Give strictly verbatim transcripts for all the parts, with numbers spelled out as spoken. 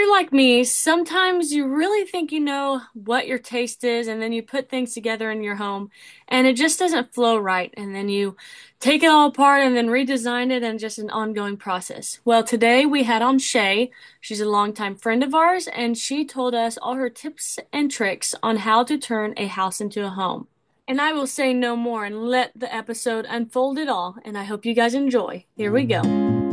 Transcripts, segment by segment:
you're like me, sometimes you really think you know what your taste is, and then you put things together in your home and it just doesn't flow right. And then you take it all apart and then redesign it, and just an ongoing process. Well, today we had on Shay. She's a longtime friend of ours, and she told us all her tips and tricks on how to turn a house into a home. And I will say no more and let the episode unfold it all. And I hope you guys enjoy. Here we go.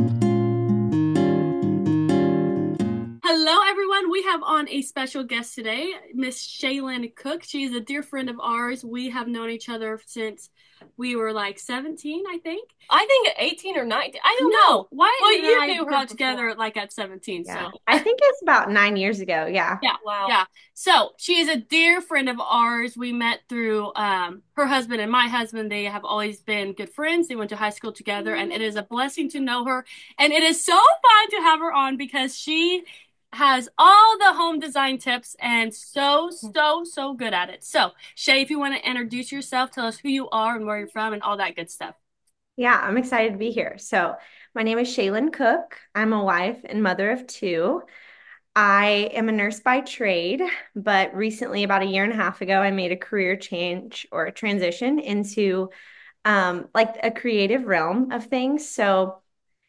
Hello, everyone. We have on a special guest today, Miss Shaylin Cook. She is a dear friend of ours. We have known each other since we were like seventeen, I think. I think eighteen or nineteen. I don't No, know. Wyatt Well, and you I knew her got before. together like at seventeen, Yeah. so I think it's about nine years ago. Yeah. yeah, Wow. yeah. So she is a dear friend of ours. We met through um, her husband and my husband. They have always been good friends. They went to high school together, and it is a blessing to know her. And it is so fun to have her on because she has all the home design tips and so, so, so good at it. So, Shay, if you want to introduce yourself, tell us who you are and where you're from and all that good stuff. Yeah, I'm excited to be here. So, my name is Shaylin Cook. I'm a wife and mother of two. I am a nurse by trade, but recently, about a year and a half ago, I made a career change or a transition into um, like a creative realm of things. So,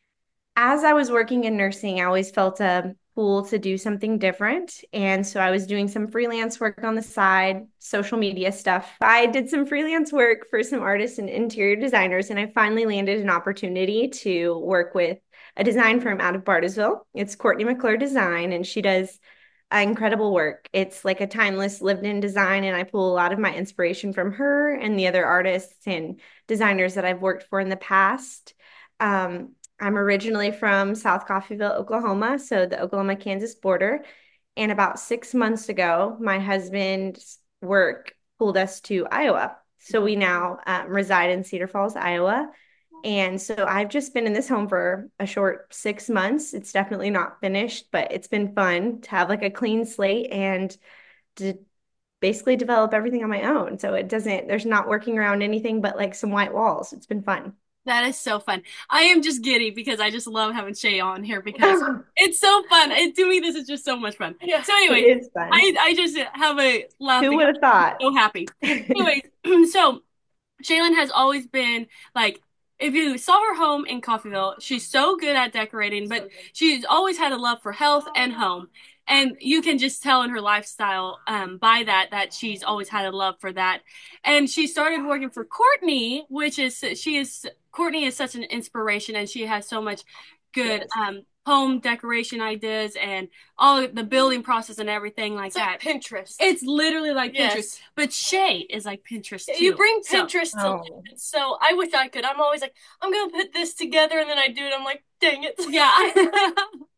as I was working in nursing, I always felt a pull to do something different. And so I was doing some freelance work on the side, social media stuff. I did some freelance work for some artists and interior designers, and I finally landed an opportunity to work with a design firm out of Bartlesville. It's Courtney McClure Design, and she does uh, incredible work. It's like a timeless lived in design, and I pull a lot of my inspiration from her and the other artists and designers that I've worked for in the past. Um, I'm originally from South Coffeyville, Oklahoma, so the Oklahoma-Kansas border. And about six months ago, my husband's work pulled us to Iowa. So we now um, reside in Cedar Falls, Iowa. And so I've just been in this home for a short six months. It's definitely not finished, but it's been fun to have like a clean slate and to basically develop everything on my own. So it doesn't, there's not working around anything but like some white walls. It's been fun. That is so fun. I am just giddy because I just love having Shay on here because it's so fun. It, to me, this is just so much fun. Yeah. So, It anyways, is fun. I I just have a laugh Who because would have I'm thought? so happy. Anyways, so Shaylin has always been like, if you saw her home in Coffeyville, she's so good at decorating, but she's always had a love for health and home. And you can just tell in her lifestyle um, by that that she's always had a love for that. And she started working for Courtney, which is she is Courtney is such an inspiration, and she has so much good Yes. um, home decoration ideas and all the building process and everything like It's that. like Pinterest. It's literally like Yes. Pinterest, but Shay is like Pinterest too. You bring So, Pinterest to life. Oh, So I wish I could. I'm always like, I'm gonna put this together, and then I do it. I'm like, dang it. yeah.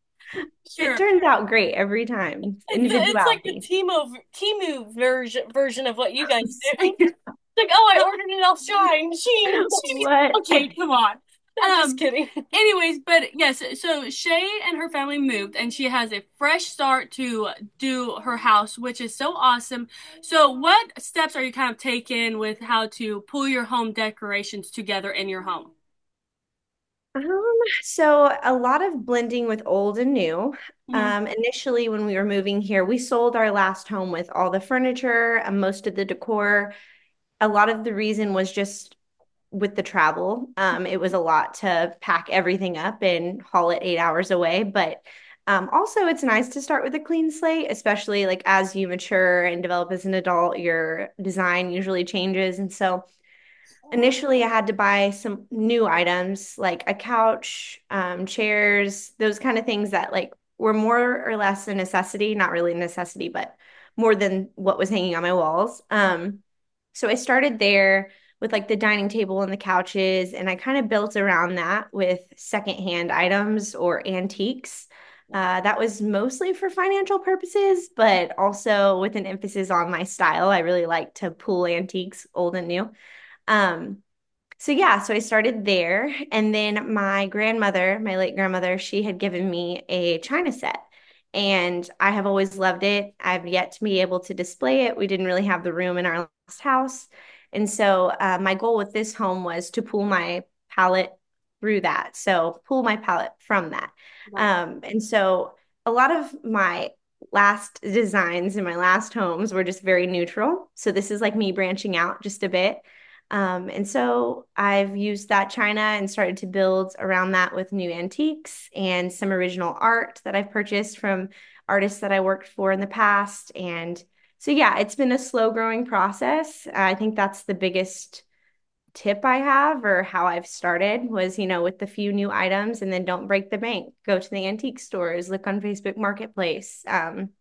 it Sure. turns out great every time. It's, it's like the Individuality. Timo Timu version version of what you guys do. Like, oh, I ordered it. I'll shine, sheen, sheen. What? Okay, come on. I'm Um, just kidding. anyways, but yes, so Shay and her family moved, and she has a fresh start to do her house, which is so awesome. So, what steps are you kind of taking with how to pull your home decorations together in your home? Um, so a lot of blending with old and new. Mhm. Um, initially, when we were moving here, we sold our last home with all the furniture and most of the decor. A lot of the reason was just with the travel. Um, it was a lot to pack everything up and haul it eight hours away. But um, also, it's nice to start with a clean slate, especially like as you mature and develop as an adult, your design usually changes. And so initially, I had to buy some new items like a couch, um, chairs, those kind of things that like were more or less a necessity, not really a necessity, but more than what was hanging on my walls. Um, so I started there with like the dining table and the couches, and I kind of built around that with secondhand items or antiques. Uh, that was mostly for financial purposes, but also with an emphasis on my style. I really like to pull antiques, old and new. Um, so yeah, so I started there, and then my grandmother, my late grandmother, she had given me a china set, and I have always loved it. I've yet to be able to display it. We didn't really have the room in our last house, and so uh, my goal with this home was to pull my palette through that. So pull my palette from that, Right. um, and so. a lot of my last designs in my last homes were just very neutral. So this is like me branching out just a bit. Um, and so I've used that china and started to build around that with new antiques and some original art that I've purchased from artists that I worked for in the past. And so, yeah, it's been a slow growing process. I think that's the biggest tip I have or how I've started was, you know, with the few new items and then don't break the bank. Go to the antique stores, look on Facebook Marketplace, um,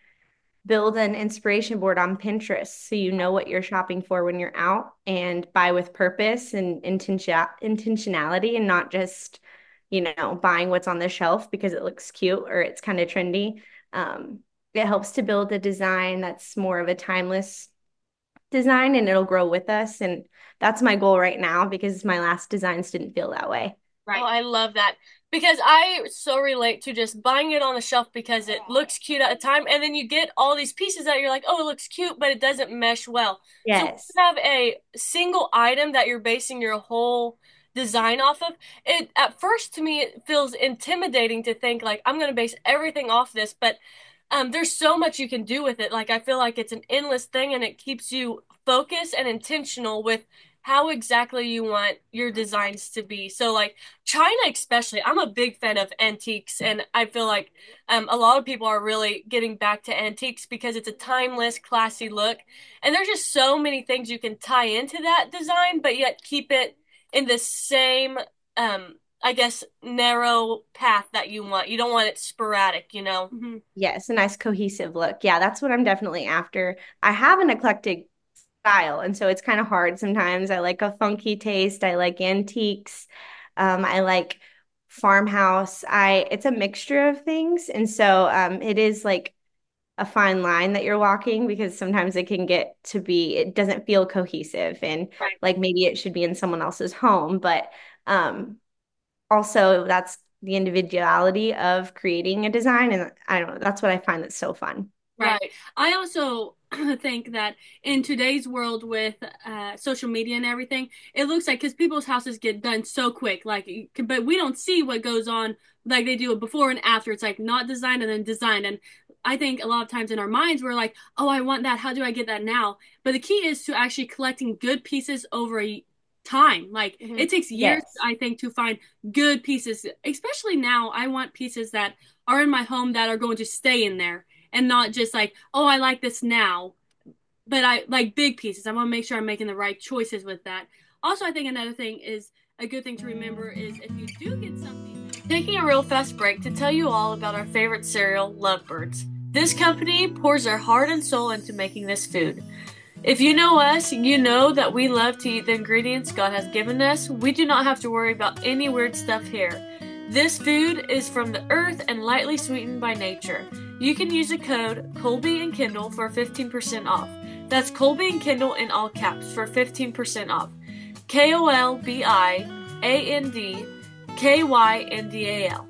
build an inspiration board on Pinterest so you know what you're shopping for when you're out and buy with purpose and intention intentionality and not just, you know, buying what's on the shelf because it looks cute or it's kind of trendy. Um, it helps to build a design that's more of a timeless design and it'll grow with us. And that's my goal right now because my last designs didn't feel that way. Right. Oh, I love that because I so relate to just buying it on the shelf because it looks cute at a time, and then you get all these pieces that you're like, oh, it looks cute, but it doesn't mesh well. So when Yes. you have a single item that you're basing your whole design off of, it at first to me it feels intimidating to think like I'm going to base everything off this, but um, there's so much you can do with it. Like I feel like it's an endless thing, and it keeps you focused and intentional with how exactly you want your designs to be. So like China especially, I'm a big fan of antiques, and I feel like um, a lot of people are really getting back to antiques because it's a timeless, classy look. And there's just so many things you can tie into that design, but yet keep it in the same um I guess narrow path that you want. You don't want it sporadic, you know? Mhm. Yes, a nice cohesive look. Yeah, that's what I'm definitely after. I have an eclectic style, and so it's kind of hard sometimes. I like a funky taste. I like antiques. Um, I like farmhouse. I it's a mixture of things, and so um, it is like a fine line that you're walking because sometimes it can get to be it doesn't feel cohesive and Right. like maybe it should be in someone else's home, but um, also that's the individuality of creating a design, and I don't know, that's what I find that's so fun. Right. Right. I also think that in today's world with uh, social media and everything, it looks like because people's houses get done so quick, like, but we don't see what goes on like they do it before and after. It's like not designed and then designed. And I think a lot of times in our minds, we're like, oh, I want that. How do I get that now? But the key is to actually collecting good pieces over a time. Like Mhm. it takes years, Yes. I think, to find good pieces, especially now. I want pieces that are in my home that are going to stay in there and not just like, oh, I like this now, but I like big pieces. I want to make sure I'm making the right choices with that. Also, I think another thing is a good thing to remember is if you do get something. Taking a real fast break to tell you all about our favorite cereal, Lovebirds. This company pours their heart and soul into making this food. If you know us, you know that we love to eat the ingredients God has given us. We do not have to worry about any weird stuff here. This food is from the earth and lightly sweetened by nature. You can use the code Colby and Kindle for fifteen percent off. That's Colby and Kindle in all caps for fifteen percent off. K O L B I A N D K Y N D A L.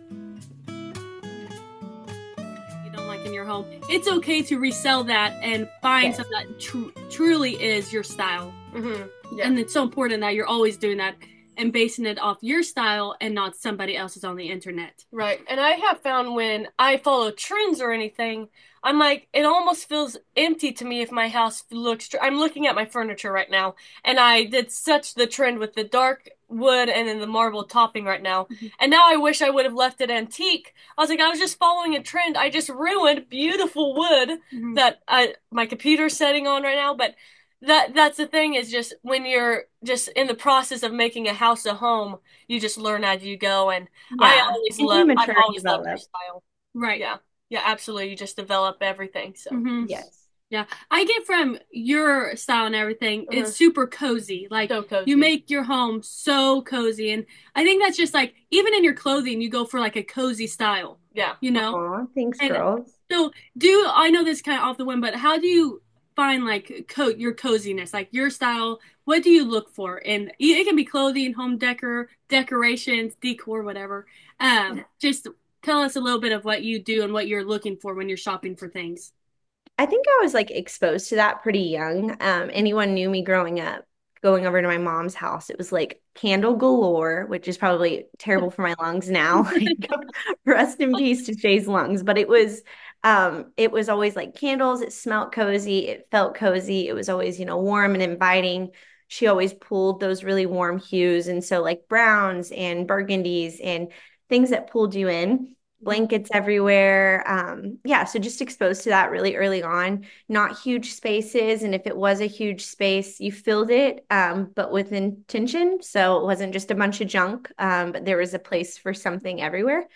You don't like in your home, it's okay to resell that and find Yes. something that tr- truly is your style. Mm-hmm. Yeah. And it's so important that you're always doing that and basing it off your style and not somebody else's on the internet. Right. And I have found when I follow trends or anything, I'm like, it almost feels empty to me if my house looks. Tr- I'm looking at my furniture right now, and I did such the trend with the dark wood and then the marble topping right now. Mhm. And now I wish I would have left it antique. I was like, I was just following a trend. I just ruined beautiful wood Mhm. that I my computer's setting on right now. But that that's the thing is just when you're just in the process of making a house a home, you just learn as you go. And I Yeah. always And you love, I've mature and always loved your develop. style. Right. Yeah. Yeah, absolutely. You just develop everything. So, hmm Yes. Yeah. I get from your style and everything, uh it's super cozy. Like so cozy. you make your home so cozy. And I think that's just like, even in your clothing, you go for like a cozy style, Yeah. you know? Aw, thanks, And girls. so do, I know this is kind of off the whim, but how do you find like co your coziness, like your style? What do you look for? And it can be clothing, home decor, decorations, decor, whatever. Um, just tell us a little bit of what you do and what you're looking for when you're shopping for things. I think I was like exposed to that pretty young. Um, anyone knew me growing up going over to my mom's house, it was like candle galore, which is probably terrible for my lungs now. Like, rest in peace to Shay's lungs. But it was um, it was always like candles. It smelled cozy. It felt cozy. It was always, you know, warm and inviting. She always pulled those really warm hues. And so like browns and burgundies and things that pulled you in, blankets everywhere. Um, yeah, so just exposed to that really early on. Not huge spaces, and if it was a huge space, you filled it, um, but with intention. So it wasn't just a bunch of junk, um, but there was a place for something everywhere.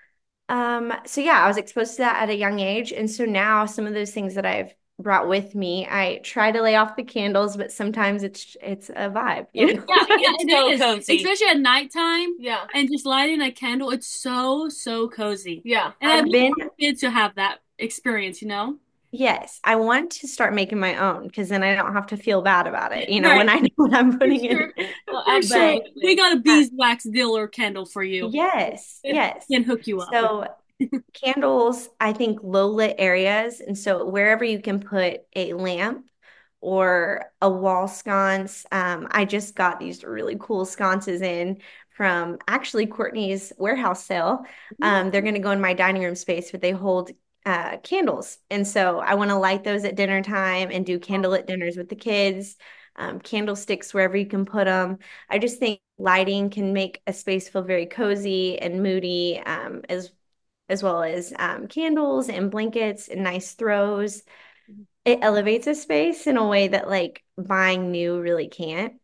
Um, so yeah, I was exposed to that at a young age, and so now some of those things that I've brought with me, I try to lay off the candles, but sometimes it's it's a vibe, you know? Yeah, Yeah, it's it so is. cozy. Especially at nighttime Yeah, and just lighting a candle. It's so, so cozy. yeah. And I I've want been more kids to have that experience, you know? Yes, I want to start making my own because then I don't have to feel bad about it, you know, Right. when I know what I'm For putting in. sure. Oh, For sure. But We absolutely. got a uh, beeswax dealer candle for you. yes, yes. Can hook you up with. So candles, I think low lit areas. And so wherever you can put a lamp or a wall sconce, um, I just got these really cool sconces in from actually Courtney's warehouse sale. Um, they're going to go in my dining room space, but they hold uh, candles. And so I want to light those at dinner time and do candlelit dinners with the kids, um, candlesticks wherever you can put them. I just think lighting can make a space feel very cozy and moody, um, as as well as um, candles and blankets and nice throws. It elevates a space in a way that like buying new really can't.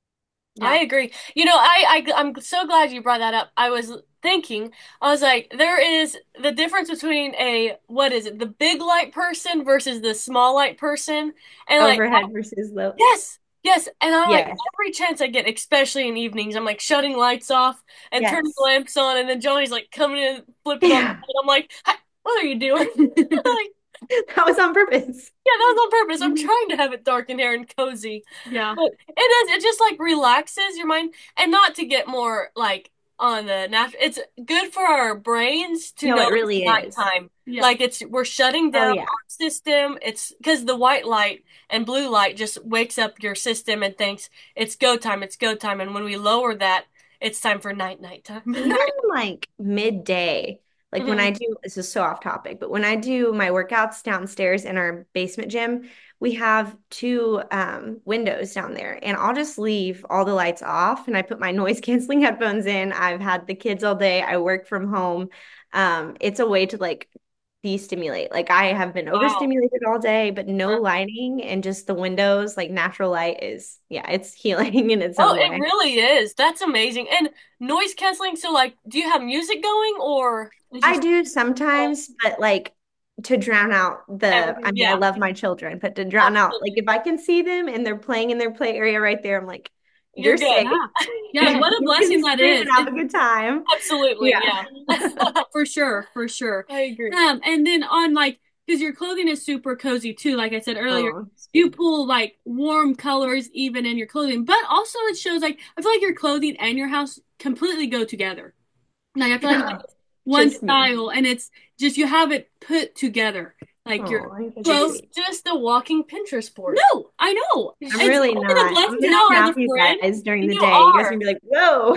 I Yeah. agree. You know, I, I I'm so glad you brought that up. I was thinking, I was like, there is the difference between a what is it, the big light person versus the small light person, and like, Overhead versus low. yes, yes, and I'm like, Yes, every chance I get, especially in evenings, I'm like shutting lights off and turning the yes. lamps on, and then Johnny's like coming in, flipping on, Yeah, and I'm like, "Hi, what are you doing?" Like, that was on purpose. yeah, that was on purpose. I'm Mhm. trying to have it dark in here and cozy. Yeah. But it is, it just like relaxes your mind and not to get more like on the natural. It's good for our brains to No, know it it's really is. nighttime. Yeah. Like it's we're shutting Oh down yeah. our system. It's because the white light and blue light just wakes up your system and thinks it's go time, it's go time. And when we lower that, it's time for night night time. Even like midday, like when I Mhm. do, this is so off topic, but when I do my workouts downstairs in our basement gym, we have two um, windows down there, and I'll just leave all the lights off and I put my noise canceling headphones in. I've had the kids all day. I work from home. Um, it's a way to like de-stimulate. Like I have been Wow. overstimulated all day, but no Uh, lighting and just the windows, like natural light is, yeah, it's healing in its Oh, own it way. really is. That's amazing. And noise canceling, so like, do you have music going or it's I just do oh, sometimes, but like to drown out the, everything? I mean, I Yeah, love my children, but to drown out, like absolutely. if I can see them and they're playing in their play area right there, I'm like, You're you're good. safe. Yeah. Yeah. Yeah, What a You blessing can that scream is. and have a good time. absolutely. Yeah. Yeah. For sure, for sure. I agree. Um, and then on like, because your clothing is super cozy too, like I said earlier, Oh, you sweet. pull like warm colors even in your clothing, but also it shows like I feel like your clothing and your house completely go together. Like I feel like you have one Just me. style and it's just you have it put together. Like your Oh, that's clothes. She's sweet. just a walking Pinterest board. No, I know. I'm It's really only the not. I'm blessing gonna now as snap a you friend. guys during the You day. You guys are are. gonna be like, whoa.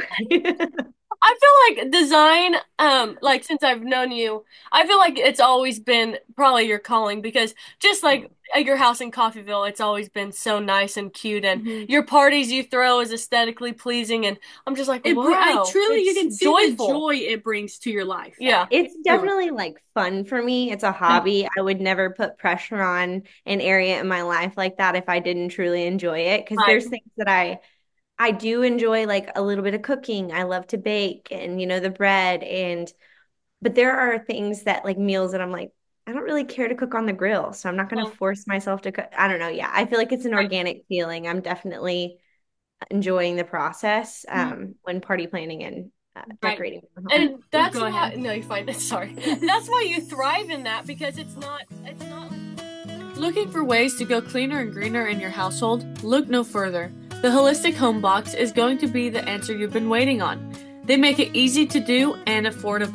I feel like design, um, like since I've known you, I feel like it's always been probably your calling because just like at your house in Coffeeville, it's always been so nice and cute, and Mhm. your parties you throw is aesthetically pleasing, and I'm just like, It br I wow, truly you it's can see the joyful. joy it brings to your life. Yeah, It's Truly. definitely like fun for me. It's a Yeah. hobby. I would never put pressure on an area in my life like that if I didn't truly enjoy it. Because right. there's things that I I do enjoy, like a little bit of cooking. I love to bake and you know the bread, and but there are things that like meals that I'm like, I don't really care to cook on the grill, so I'm not going to Well, force myself to cook. I don't know. Yeah, I feel like it's an right. organic feeling. I'm definitely enjoying the process Mhm. um, when party planning and uh, Right. decorating my home. And that's Go why, ahead. no, you're fine. Sorry. That's why you thrive in that because it's not, it's not. Looking for ways to go cleaner and greener in your household? Look no further. The Holistic Home Box is going to be the answer you've been waiting on. They make it easy to do and affordable.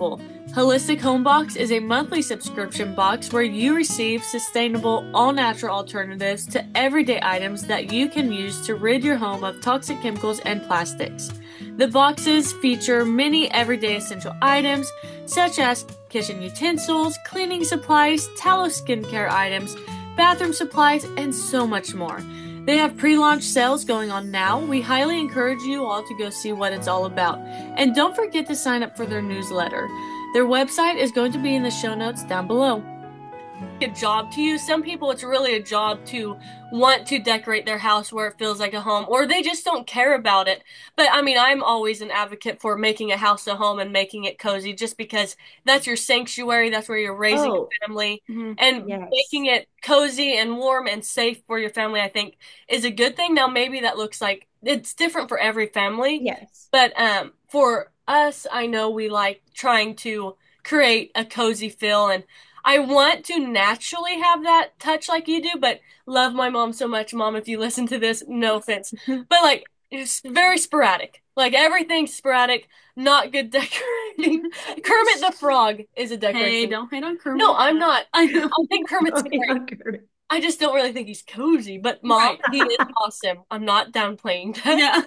Holistic Home Box is a monthly subscription box where you receive sustainable, all natural alternatives to everyday items that you can use to rid your home of toxic chemicals and plastics. The boxes feature many everyday essential items such as kitchen utensils, cleaning supplies, tallow skincare items, bathroom supplies, and so much more. They have pre-launch sales going on now. We highly encourage you all to go see what it's all about. And don't forget to sign up for their newsletter. Their website is going to be in the show notes down below. A job to you. Some people, it's really a job to want to decorate their house where it feels like a home, or they just don't care about it. But I mean, I'm always an advocate for making a house a home and making it cozy, just because that's your sanctuary. That's where you're raising Oh, a family, Mhm. and yes. making it cozy and warm and safe for your family, I think, is a good thing. Now, maybe that looks like it's different for every family, Yes. but um, for us, I know we like trying to create a cozy feel, and I want to naturally have that touch like you do, but love my mom so much. Mom, if you listen to this, no offense. But like, it's very sporadic. Like, everything's sporadic, not good decorating. Kermit the Frog is a Hey, decoration. don't hate on Kermit. No, I'm not. I know. I think Kermit's Okay, great. not good. I just don't really think he's cozy. But Mom, Right. he is awesome. I'm not downplaying that. Yeah.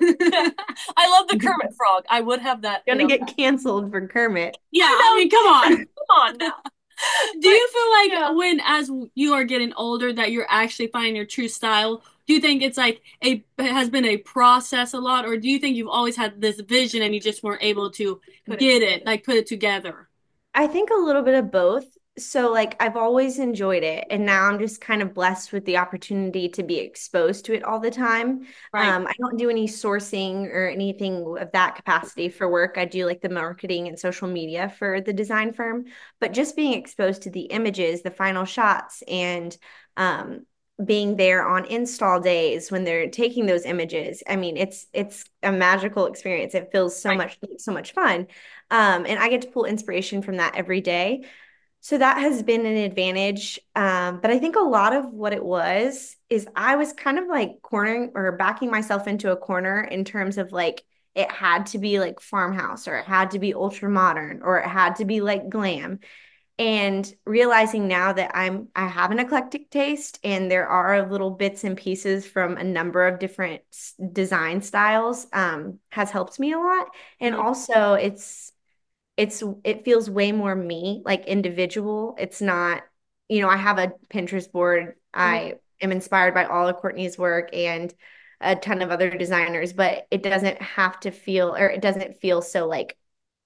I love the Kermit Frog. I would have that in Gonna a get canceled for Kermit. Yeah, I mean, come on. come on now. Do you feel like yeah. when as you are getting older that you're actually finding your true style? Do you think it's like a it has been a process a lot, or do you think you've always had this vision and you just weren't able to Put it get together. it, like put it together? I think a little bit of both. So, like, I've always enjoyed it, and now I'm just kind of blessed with the opportunity to be exposed to it all the time. Right. Um, I don't do any sourcing or anything of that capacity for work. I do like the marketing and social media for the design firm, but just being exposed to the images, the final shots, and um, being there on install days when they're taking those images. I mean, it's it's a magical experience. It feels so Right. much so much fun. Um, and I get to pull inspiration from that every day. So that has been an advantage. Um, but I think a lot of what it was is I was kind of like cornering or backing myself into a corner in terms of like it had to be like farmhouse or it had to be ultra modern or it had to be like glam. And realizing now that I'm I have an eclectic taste and there are little bits and pieces from a number of different s- design styles um, has helped me a lot. And Mhm. also it's it's it feels way more me, like individual. It's not, you know, I have a Pinterest board. Mhm. I am inspired by all of Courtney's work and a ton of other designers, but it doesn't have to feel, or it doesn't feel so like,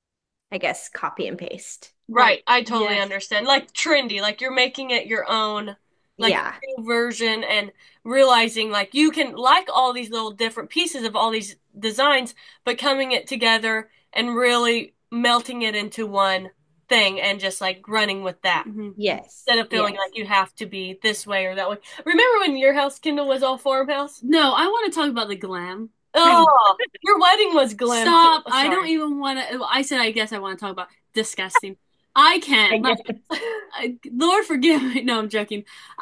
I guess, copy and paste. Right, I totally Yes. understand. Like trendy, like you're making it your own, like Yeah. new version, and realizing like you can like all these little different pieces of all these designs, but coming it together and really melting it into one thing and just like running with that Mhm. Yes. instead of feeling Yes. like you have to be this way or that way. Remember when your house, Kendall, was all farmhouse? No, I want to talk about the glam. Oh, your wedding was glam too. Stop. Oh, I don't sorry. even want to. I said, I guess I want to talk about disgusting. I I can't. guess. Like, I- Lord forgive me. No, I'm joking.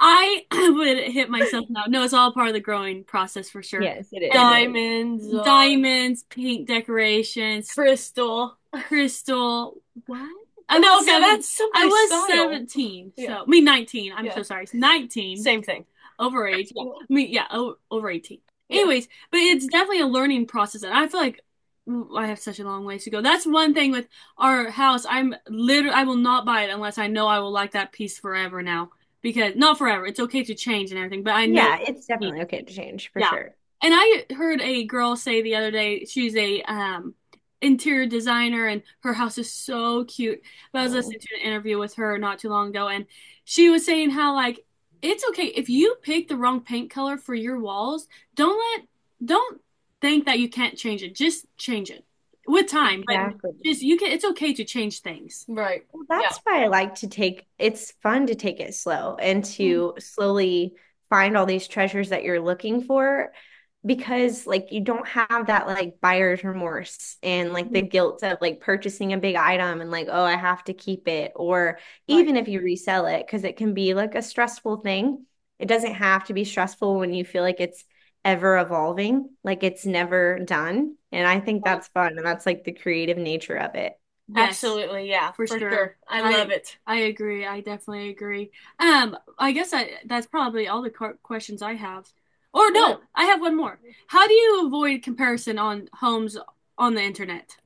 I would hit myself now. No, it's all part of the growing process for sure. Yes, it is. And It is. Diamonds, uh, diamonds, pink decorations, crystal. crystal. What? I I know, was okay, seven. that's I somebody's was style. seventeen. So, Yeah. I mean, nineteen. I'm Yeah. so sorry. nineteen. Same thing. Overage. Yeah. I mean, yeah, o over eighteen. Yeah. Anyways, but it's definitely a learning process, and I feel like mm, I have such a long ways to go. That's one thing with our house. I'm literally, I will not buy it unless I know I will like that piece forever now. Because, not forever, it's okay to change and everything, but I know. Yeah, it's definitely okay to change for Yeah. sure. And I heard a girl say the other day, she's a um interior designer and her house is so cute. But I was Oh, listening to an interview with her not too long ago and she was saying how like it's okay if you pick the wrong paint color for your walls, don't let don't think that you can't change it. Just change it with time. But exactly. just you can it's okay to change things. Right. Well, Yeah. that's why I like to take, it's fun to take it slow and Mhm. to slowly find all these treasures that you're looking for because like you don't have that like buyer's remorse and like the guilt of like purchasing a big item and like, oh, I have to keep it. Or Right. even if you resell it, because it can be like a stressful thing. It doesn't have to be stressful when you feel like it's ever evolving, like it's never done. And I think Right. that's fun. And that's like the creative nature of it. Yes, Absolutely, yeah, for for sure. sure. I love I it. I agree. I definitely agree. Um, I guess I that's probably all the qu- questions I have. Or Good. no, I have one more. How do you avoid comparison on homes on the internet?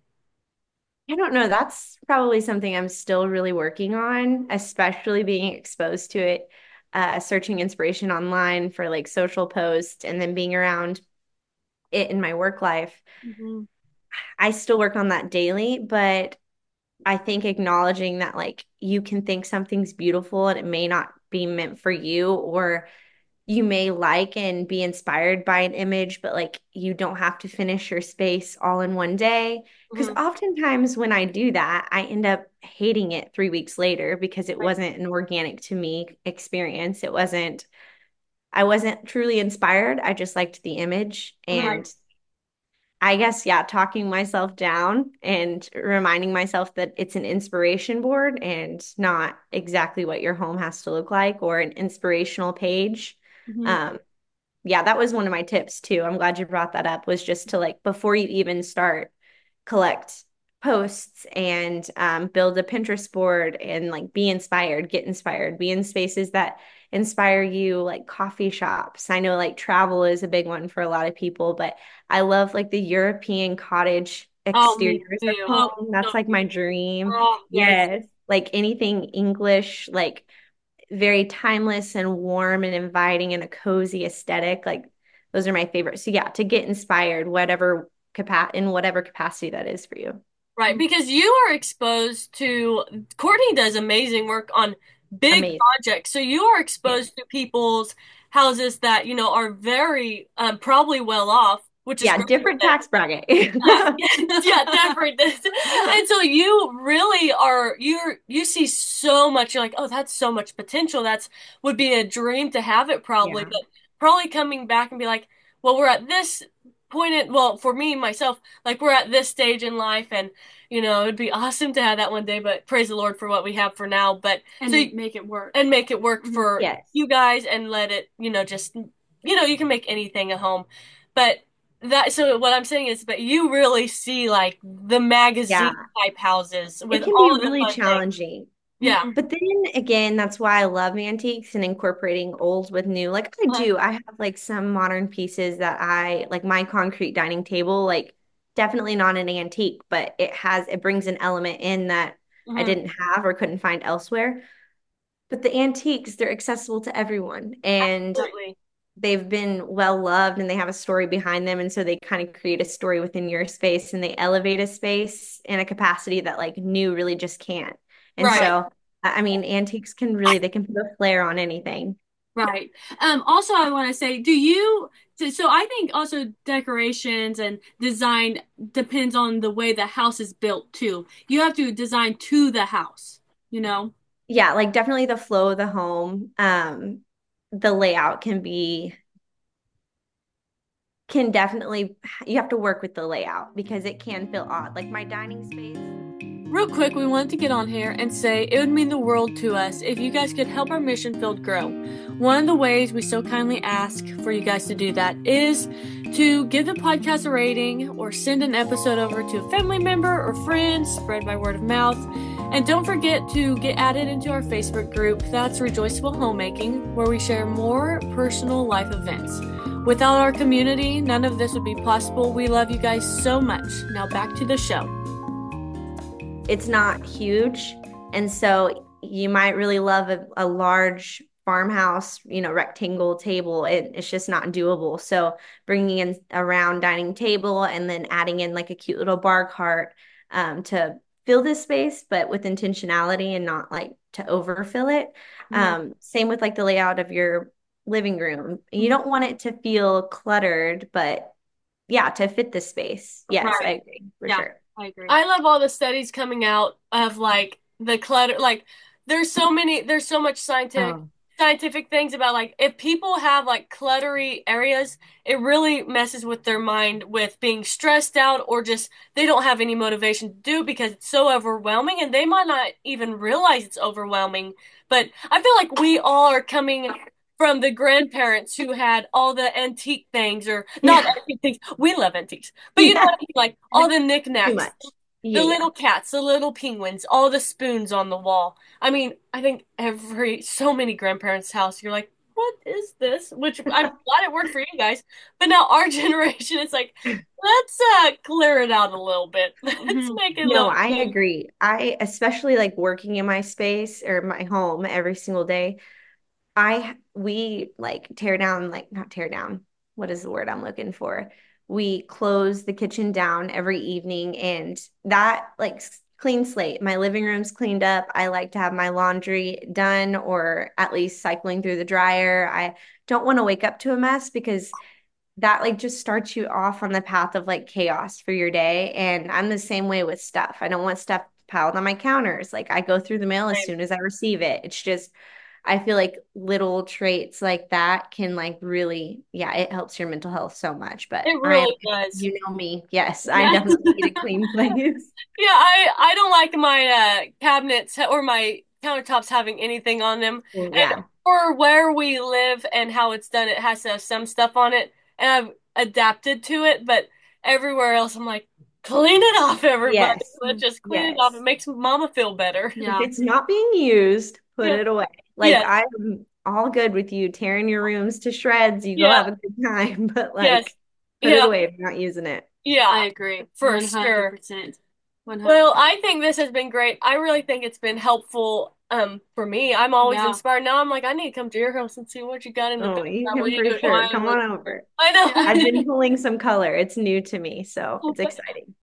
I don't know. That's probably something I'm still really working on, especially being exposed to it, uh, searching inspiration online for like social posts and then being around it in my work life. Hmm. I still work on that daily, but I think acknowledging that like you can think something's beautiful and it may not be meant for you, or you may like and be inspired by an image, but like you don't have to finish your space all in one day. Because Hmm. oftentimes when I do that, I end up hating it three weeks later because it Right. wasn't an organic to me experience. It wasn't, I wasn't truly inspired. I just liked the image. Right. And I guess, yeah, talking myself down and reminding myself that it's an inspiration board and not exactly what your home has to look like or an inspirational page. Hmm. Um, yeah, that was one of my tips too. I'm glad you brought that up, was just to like before you even start, collect posts and um, build a Pinterest board and like be inspired, get inspired, be in spaces that inspire you, like coffee shops. I know like travel is a big one for a lot of people, but I love like the European cottage Oh, me exteriors of too. Oh, home. That's So like my beautiful. dream. Oh, yes. Yes. Like anything English, like very timeless and warm and inviting and a cozy aesthetic. Like those are my favorites. So yeah, to get inspired, whatever capa- in whatever capacity that is for you. Right, because you are exposed to, Courtney does amazing work on big Amazing. projects. So you are Yes. exposed to people's houses that, you know, are very um, probably well off, which is Yeah, great for different them. tax bracket. Yeah, definitely. And so you really are you're you see so much. You're like, oh, that's so much potential. That's would be a dream to have it probably, Yeah. but probably coming back and be like, well, we're at this point in, well, for me myself, like we're at this stage in life, and you know, it'd be awesome to have that one day. But praise the Lord for what we have for now. But so and make it work. and make it work Mhm. for Yes. you guys and let it, you know, just, you know, you can make anything a home. But that, so what I'm saying is, but you really see like the magazine Yeah. type houses It with can be all of the really fun things. challenging. Yeah. Mhm. But then again, that's why I love antiques and incorporating old with new. Like I Uh, do, I have like some modern pieces that I like my concrete dining table, like definitely not an antique, but it has it brings an element in that I mhm. didn't have or couldn't find elsewhere. But the antiques, they're accessible to everyone and Absolutely. they've been well loved and they have a story behind them. And so they kind of create a story within your space and they elevate a space in a capacity that like new really just can't. And Right. so, I I mean, antiques can really, they can put a flair on anything. Right. Um, also, I want to say, do you, so, so I think also decorations and design depends on the way the house is built too. You have to design to the house, you know? Yeah, like definitely the flow of the home. Um, the layout can be, can definitely, you have to work with the layout because it can feel odd. Like my dining space. Real quick, we wanted to get on here and say it would mean the world to us if you guys could help our mission field grow. One of the ways we so kindly ask for you guys to do that is to give the podcast a rating or send an episode over to a family member or friend, spread by word of mouth. And don't forget to get added into our Facebook group, that's Rejoiceful Homemaking, where we share more personal life events. Without our community, none of this would be possible. We love you guys so much. Now back to the show. It's not huge. And so you might really love a, a large farmhouse, you know, rectangle table. It, it's just not doable. So bringing in a round dining table and then adding in like a cute little bar cart um, to fill this space, but with intentionality and not like to overfill it. Mhm. Um, same with like the layout of your living room. You Mhm. don't want it to feel cluttered, but yeah, to fit the space. Yes, I Right. agree for Yeah, sure. I agree. I love all the studies coming out of like the clutter. Like there's so many, there's so much scientific Oh, scientific things about like if people have like cluttery areas, it really messes with their mind with being stressed out or just they don't have any motivation to do it because it's so overwhelming and they might not even realize it's overwhelming. But I feel like we all are coming from the grandparents who had all the antique things or not yeah. antique things. We love antiques. But you know what Yeah. I mean? Like all the Too knickknacks much. The Yeah, yeah. little cats, the little penguins, all the spoons on the wall. I mean, I think every so many grandparents' house, you're like, what is this? Which I'm glad it worked for you guys. But now our generation is like, let's uh clear it out a little bit. Let's Hmm. make it No, look I good. agree. I especially like working in my space or my home every single day. I we like tear down, like not tear down. What is the word I'm looking for? We close the kitchen down every evening, and that like s- clean slate. My living room's cleaned up. I like to have my laundry done or at least cycling through the dryer. I don't want to wake up to a mess because that like just starts you off on the path of like chaos for your day. And I'm the same way with stuff. I don't want stuff piled on my counters. Like I go through the mail as soon as I receive it. It's just I feel like little traits like that can like really, yeah, it helps your mental health so much. But It I am, really does. you know me. Yes, I Yeah. definitely need a clean place. Yeah, I I don't like my uh cabinets or my countertops having anything on them. Well, And yeah. for where we live and how it's done, it has to have some stuff on it, and I've adapted to it. But everywhere else, I'm like, clean it off, everybody. Yes. Let's just clean it off. It Yes. makes Mama feel better. If Yeah. it's not being used, put Yeah. it away. Like Yes. I'm all good with you tearing your rooms to shreds. You go Yeah. have a good time, but Yes. like put it Yeah. away if you're not using it. I Yeah. agree. For sure. one hundred percent. Well, one hundred percent. I think this has been great. I really think it's been helpful um for me. I'm always Yeah. inspired. Now I'm like, I need to come to your house and see what you got in the back. Oh, you That way can you for do it sure. mine Come looks on cool. over. I Yeah. I've know. been pulling some color. It's new to me, so it's exciting.